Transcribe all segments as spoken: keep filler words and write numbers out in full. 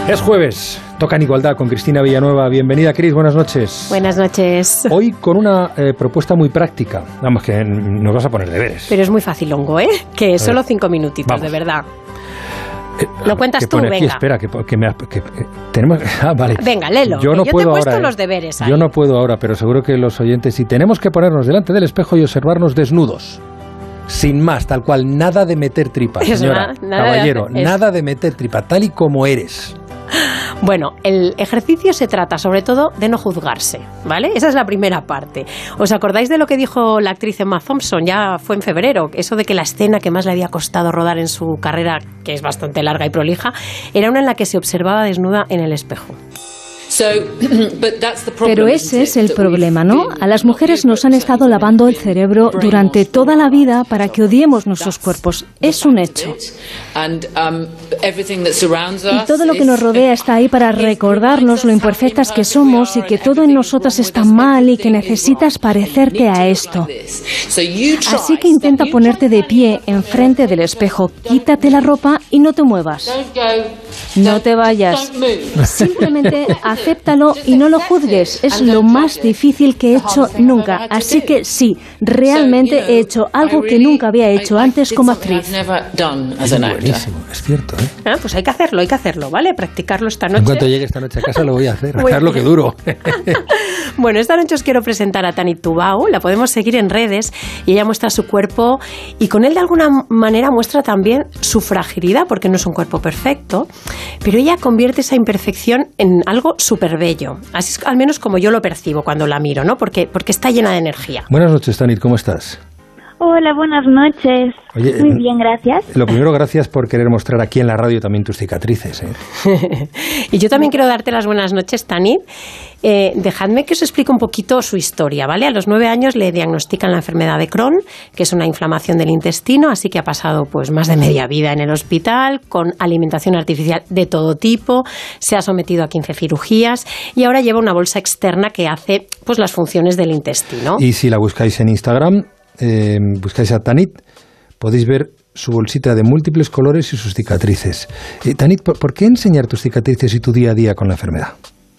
Es jueves, toca en Igualdad con Cristina Villanueva. Bienvenida, Cris, buenas noches. Buenas noches. Hoy con una eh, propuesta muy práctica. Vamos, que nos vas a poner deberes. Pero es muy facilongo, ¿eh? Que es solo cinco minutitos, Vamos. de verdad. Eh, Lo cuentas tú, venga. Aquí? Espera, que, que, me, que, que tenemos... Ah, vale. Venga, léelo. Yo no yo puedo te he puesto ahora, los deberes ahí. Yo no puedo ahora, pero seguro que los oyentes sí. Tenemos que ponernos delante del espejo y observarnos desnudos. Sin más, tal cual, nada de meter tripa, señora, nada, nada caballero, de, es... nada de meter tripa, tal y como eres. Bueno, el ejercicio se trata sobre todo de no juzgarse, ¿vale? Esa es la primera parte. ¿Os acordáis de lo que dijo la actriz Emma Thompson? Ya fue en febrero, eso de que la escena que más le había costado rodar en su carrera, que es bastante larga y prolija, era una en la que se observaba desnuda en el espejo. Pero ese es el problema, ¿no? A las mujeres nos han estado lavando el cerebro durante toda la vida para que odiemos nuestros cuerpos. Es un hecho. Y todo lo que nos rodea está ahí para recordarnos lo imperfectas que somos y que todo en nosotras está mal y que necesitas parecerte a esto. Así que intenta ponerte de pie enfrente del espejo, quítate la ropa y no te muevas. No te vayas. Simplemente acéptalo y no lo juzgues. Es lo más difícil que he hecho nunca. Así que sí, realmente he hecho algo que nunca había hecho antes como actriz. Es buenísimo, es cierto, ¿eh? Ah, pues hay que hacerlo, hay que hacerlo, ¿vale? Practicarlo esta noche. En cuanto llegue esta noche a casa lo voy a hacer, a dejar lo que duro. Bueno, esta noche os quiero presentar a Tanit Tubau, la podemos seguir en redes y ella muestra su cuerpo y con él de alguna manera muestra también su fragilidad, porque no es un cuerpo perfecto, pero ella convierte esa imperfección en algo súper bello. Así es al menos como yo lo percibo cuando la miro, ¿no? Porque, porque está llena de energía. Buenas noches, Tanit, ¿cómo estás? Hola, buenas noches. Oye, muy bien, gracias. Lo primero, gracias por querer mostrar aquí en la radio también tus cicatrices, ¿eh? Y yo también quiero darte las buenas noches, Tanit. Eh, dejadme que os explique un poquito su historia, ¿vale? A los nueve años le diagnostican la enfermedad de Crohn, que es una inflamación del intestino, así que ha pasado pues más de media vida en el hospital, con alimentación artificial de todo tipo, se ha sometido a quince cirugías y ahora lleva una bolsa externa que hace pues las funciones del intestino. Y si la buscáis en Instagram, eh, buscáis a Tanit, podéis ver su bolsita de múltiples colores y sus cicatrices. Eh, Tanit, ¿por, ¿por qué enseñar tus cicatrices y tu día a día con la enfermedad?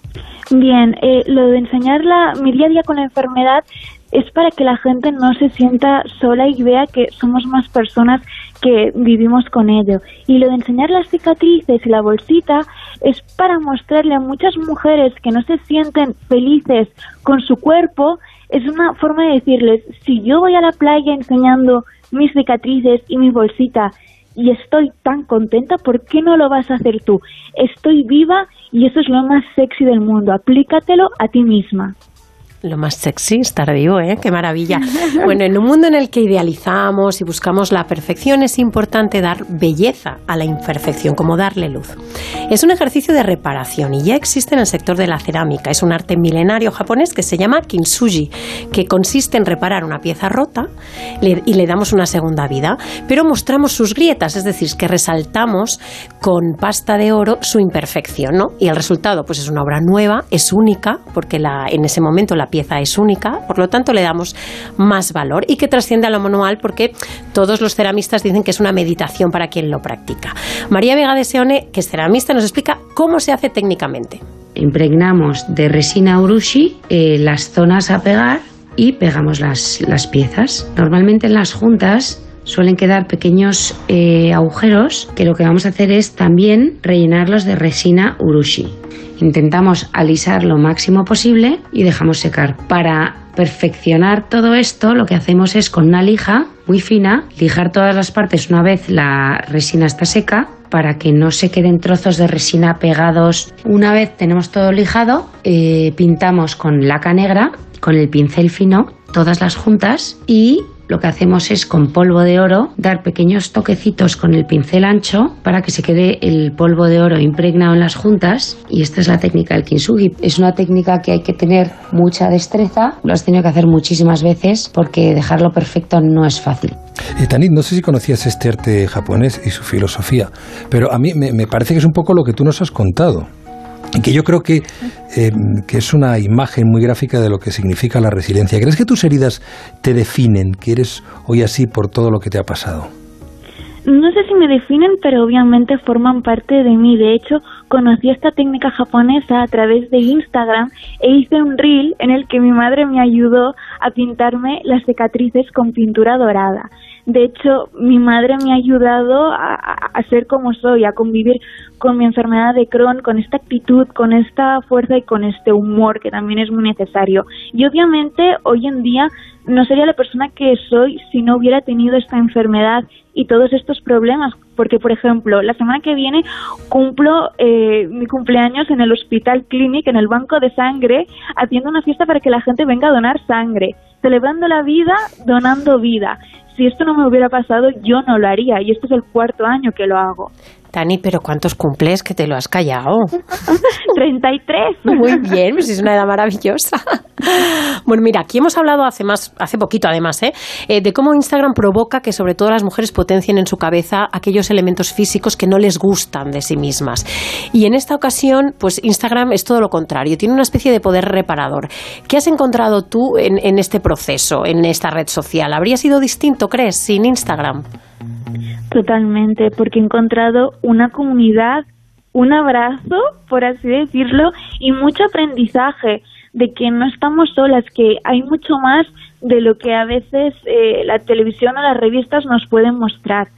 Bien, eh, lo de enseñar la, mi día a día con la enfermedad es para que la gente no se sienta sola y vea que somos más personas que vivimos con ello. Y lo de enseñar las cicatrices y la bolsita es para mostrarle a muchas mujeres que no se sienten felices con su cuerpo. Es una forma de decirles, si yo voy a la playa enseñando mis cicatrices y mi bolsita y estoy tan contenta, ¿por qué no lo vas a hacer tú? Estoy viva y eso es lo más sexy del mundo. Aplícatelo a ti misma. Lo más sexy, estar vivo, ¿eh? ¡Qué maravilla! Bueno, en un mundo en el que idealizamos y buscamos la perfección, es importante dar belleza a la imperfección, como darle luz. Es un ejercicio de reparación y ya existe en el sector de la cerámica. Es un arte milenario japonés que se llama kintsugi, que consiste en reparar una pieza rota y le damos una segunda vida, pero mostramos sus grietas, es decir, que resaltamos con pasta de oro su imperfección, ¿no? Y el resultado, pues es una obra nueva, es única, porque la, en ese momento la pieza es única, por lo tanto le damos más valor y que trasciende a lo manual porque todos los ceramistas dicen que es una meditación para quien lo practica. María Vega de Seone, que es ceramista, nos explica cómo se hace técnicamente. Impregnamos de resina urushi eh, las zonas a pegar y pegamos las, las piezas. Normalmente en las juntas suelen quedar pequeños eh, agujeros que lo que vamos a hacer es también rellenarlos de resina urushi. Intentamos alisar lo máximo posible y dejamos secar. Para perfeccionar todo esto, lo que hacemos es con una lija muy fina, lijar todas las partes una vez la resina está seca, para que no se queden trozos de resina pegados. Una vez tenemos todo lijado, eh, pintamos con laca negra, con el pincel fino, todas las juntas y lo que hacemos es con polvo de oro dar pequeños toquecitos con el pincel ancho para que se quede el polvo de oro impregnado en las juntas y esta es la técnica del kintsugi. Es una técnica que hay que tener mucha destreza, lo has tenido que hacer muchísimas veces porque dejarlo perfecto no es fácil. Eh, Tanit, no sé si conocías este arte japonés y su filosofía, pero a mí me, me parece que es un poco lo que tú nos has contado. Y que yo creo que, eh, que es una imagen muy gráfica de lo que significa la resiliencia. ¿Crees que tus heridas te definen, que eres hoy así por todo lo que te ha pasado? no sé si me definen, pero obviamente forman parte de mí. De hecho, conocí esta técnica japonesa a través de Instagram e hice un reel en el que mi madre me ayudó a pintarme las cicatrices con pintura dorada. De hecho, mi madre me ha ayudado a, a ser como soy, a convivir con mi enfermedad de Crohn, con esta actitud, con esta fuerza y con este humor que también es muy necesario. Y obviamente hoy en día no sería la persona que soy si no hubiera tenido esta enfermedad y todos estos problemas, porque por ejemplo, la semana que viene cumplo eh, mi cumpleaños en el Hospital Clínic, en el banco de sangre, haciendo una fiesta para que la gente venga a donar sangre, celebrando la vida, donando vida. Si esto no me hubiera pasado, yo no lo haría, y este es el cuarto año que lo hago. Tani, ¿pero cuántos cumples que te lo has callado? treinta y tres. Muy bien, pues es una edad maravillosa. Bueno, mira, aquí hemos hablado hace más, hace poquito además, ¿eh? Eh, de cómo Instagram provoca que sobre todo las mujeres potencien en su cabeza aquellos elementos físicos que no les gustan de sí mismas. Y en esta ocasión, pues Instagram es todo lo contrario, tiene una especie de poder reparador. ¿Qué has encontrado tú en, en este proceso, en esta red social? ¿Habría sido distinto, crees, sin Instagram? Totalmente, porque he encontrado una comunidad, un abrazo, por así decirlo, y mucho aprendizaje de que no estamos solas, que hay mucho más de lo que a veces eh, la televisión o las revistas nos pueden mostrar.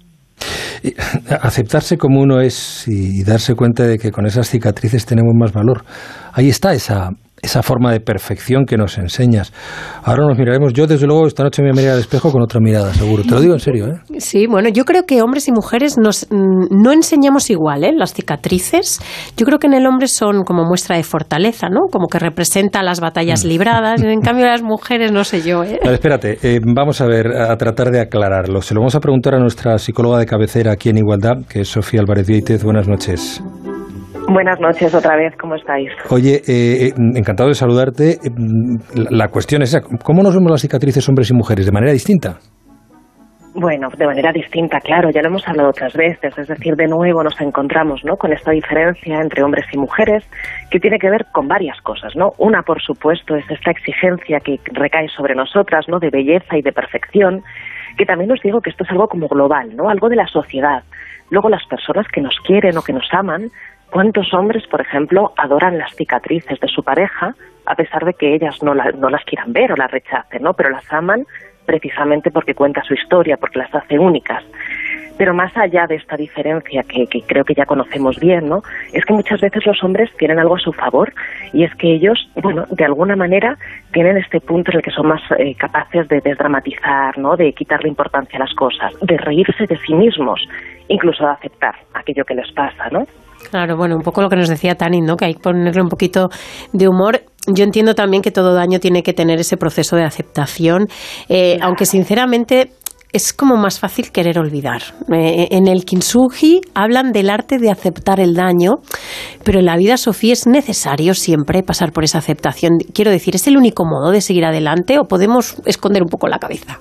Aceptarse como uno es y darse cuenta de que con esas cicatrices tenemos más valor. Ahí está esa, esa forma de perfección que nos enseñas. Ahora nos miraremos. Yo, desde luego, esta noche me voy a mirar al espejo con otra mirada, seguro. Te lo digo en serio, ¿eh? Sí, bueno, yo creo que hombres y mujeres nos, no enseñamos igual, ¿eh? Las cicatrices. Yo creo que en el hombre son como muestra de fortaleza, ¿no? Como que representa las batallas libradas. En cambio, las mujeres, no sé yo, ¿eh? Vale, espérate, eh, vamos a ver, a tratar de aclararlo. Se lo vamos a preguntar a nuestra psicóloga de cabecera aquí en Igualdad, que es Sofía Álvarez Vieitez. Buenas noches. Buenas noches otra vez, ¿cómo estáis? Oye, eh, encantado de saludarte. La, la cuestión es, ¿cómo nos vemos las cicatrices hombres y mujeres? ¿De manera distinta? Bueno, de manera distinta, claro, ya lo hemos hablado otras veces, es decir, de nuevo nos encontramos, ¿no?, con esta diferencia entre hombres y mujeres que tiene que ver con varias cosas, ¿no? Una, por supuesto, es esta exigencia que recae sobre nosotras, ¿no?, de belleza y de perfección, que también os digo que esto es algo como global, ¿no?, algo de la sociedad. Luego las personas que nos quieren o que nos aman, ¿cuántos hombres, por ejemplo, adoran las cicatrices de su pareja a pesar de que ellas no, la, no las quieran ver o las rechacen, ¿no?, pero las aman precisamente porque cuenta su historia, porque las hace únicas? Pero más allá de esta diferencia que, que creo que ya conocemos bien, ¿no?, es que muchas veces los hombres tienen algo a su favor, y es que ellos, bueno, de alguna manera tienen este punto en el que son más eh, capaces de desdramatizar, ¿no?, de quitarle importancia a las cosas, de reírse de sí mismos, incluso de aceptar aquello que les pasa, ¿no? Claro, bueno, un poco lo que nos decía Tani, ¿no?, que hay que ponerle un poquito de humor. Yo entiendo también que todo daño tiene que tener ese proceso de aceptación, eh, claro. Aunque sinceramente es como más fácil querer olvidar. Eh, en el Kintsugi hablan del arte de aceptar el daño, pero en la vida, Sofía, es necesario siempre pasar por esa aceptación. Quiero decir, ¿es el único modo de seguir adelante o podemos esconder un poco la cabeza?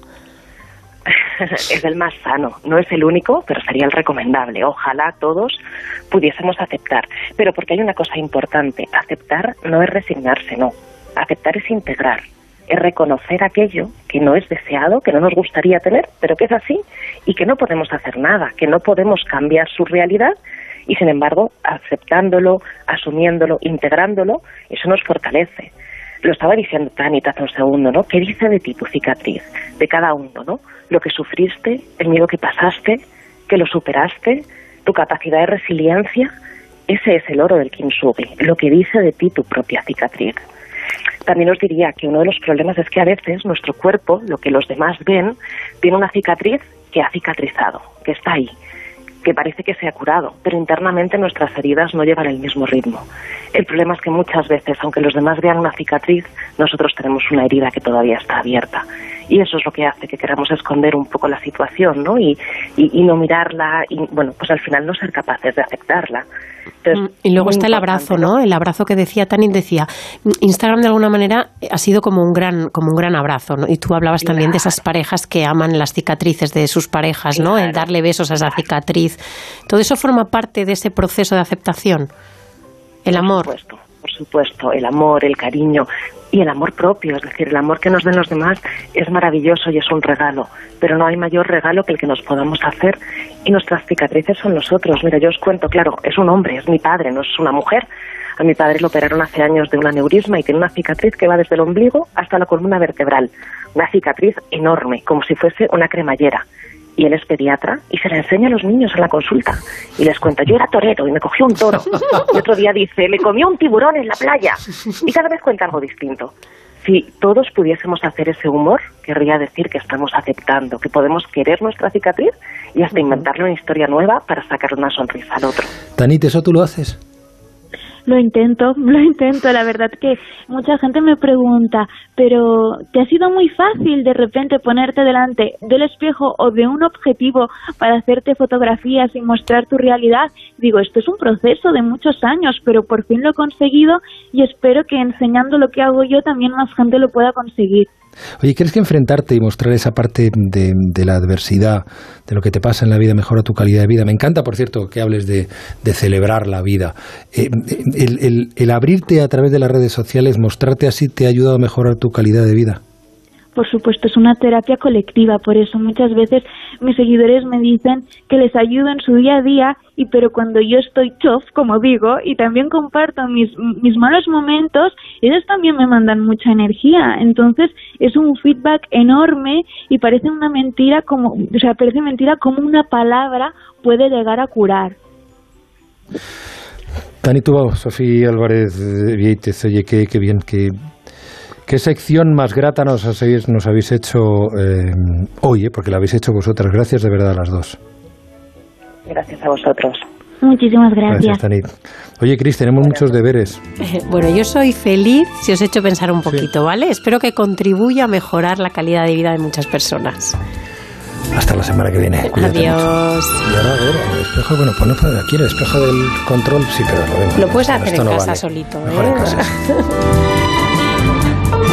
Es el más sano, no es el único, pero sería el recomendable. Ojalá todos pudiésemos aceptar, pero porque hay una cosa importante: aceptar no es resignarse, no. Aceptar es integrar, es reconocer aquello que no es deseado, que no nos gustaría tener, pero que es así y que no podemos hacer nada, que no podemos cambiar su realidad, y sin embargo, aceptándolo, asumiéndolo, integrándolo, eso nos fortalece. Lo estaba diciendo Tanita hace un segundo, ¿no? ¿Qué dice de ti tu cicatriz? De cada uno, ¿no? Lo que sufriste, el miedo que pasaste, que lo superaste, tu capacidad de resiliencia, ese es el oro del Kintsugi, lo que dice de ti tu propia cicatriz. También os diría que uno de los problemas es que a veces nuestro cuerpo, lo que los demás ven, tiene una cicatriz que ha cicatrizado, que está ahí, que parece que se ha curado, pero internamente nuestras heridas no llevan el mismo ritmo. El problema es que muchas veces, aunque los demás vean una cicatriz, nosotros tenemos una herida que todavía está abierta. Y eso es lo que hace que queramos esconder un poco la situación, ¿no? Y, y, y no mirarla, y bueno, pues al final no ser capaces de aceptarla. Entonces, y luego está el abrazo, ¿no? El abrazo que decía Tanin, decía, Instagram de alguna manera ha sido como un gran, como un gran abrazo, ¿no? Y tú hablabas claro. también de esas parejas que aman las cicatrices de sus parejas, ¿no? Claro. El darle besos a esa cicatriz. Todo eso forma parte de ese proceso de aceptación. El por amor. Supuesto, por supuesto, el amor, el cariño y el amor propio, es decir, el amor que nos den los demás es maravilloso y es un regalo, pero no hay mayor regalo que el que nos podamos hacer, y nuestras cicatrices son nosotros. Mira, yo os cuento, claro, es un hombre, es mi padre, no es una mujer. A mi padre lo operaron hace años de un aneurisma y tiene una cicatriz que va desde el ombligo hasta la columna vertebral, una cicatriz enorme, como si fuese una cremallera. Y él es pediatra y se la enseña a los niños en la consulta. Y les cuenta, yo era torero y me cogió un toro. Y otro día dice, me comió un tiburón en la playa. Y cada vez cuenta algo distinto. Si todos pudiésemos hacer ese humor, querría decir que estamos aceptando, que podemos querer nuestra cicatriz y hasta inventarle una historia nueva para sacarle una sonrisa al otro. Tanit, ¿eso tú lo haces? Lo intento, lo intento. La verdad que mucha gente me pregunta, pero ¿te ha sido muy fácil de repente ponerte delante del espejo o de un objetivo para hacerte fotografías y mostrar tu realidad? Digo, esto es un proceso de muchos años, pero por fin lo he conseguido y espero que enseñando lo que hago yo también más gente lo pueda conseguir. Oye, ¿crees que enfrentarte y mostrar esa parte de, de la adversidad, de lo que te pasa en la vida, mejora tu calidad de vida? Me encanta, por cierto, que hables de, de celebrar la vida. Eh, el, el, el abrirte a través de las redes sociales, mostrarte así, ¿te ha ayudado a mejorar tu calidad de vida? Por supuesto, es una terapia colectiva, por eso muchas veces mis seguidores me dicen que les ayudo en su día a día, y pero cuando yo estoy chof, como digo, y también comparto mis, mis malos momentos, ellos también me mandan mucha energía. Entonces es un feedback enorme y parece una mentira, como, o sea, parece mentira como una palabra puede llegar a curar. Tanit Tubau, Sofía Álvarez Vieites, oye, qué, qué bien, qué... ¿Qué sección más grata nos habéis, nos habéis hecho eh, hoy? Eh, porque la habéis hecho vosotras. Gracias de verdad a las dos. Gracias a vosotros. Muchísimas gracias. Gracias, Tanit. Oye, Cris, tenemos gracias. muchos deberes. Eh, bueno, yo soy feliz si os he hecho pensar un poquito, sí. ¿vale? Espero que contribuya a mejorar la calidad de vida de muchas personas. Hasta la semana que viene. Cuídate Adiós. Mucho. Y ahora, a ver, el espejo, bueno, pues no, aquí el espejo del control, sí, pero lo vemos. Lo puedes no, hacer en no casa vale. solito, Mejor ¿eh? en casa.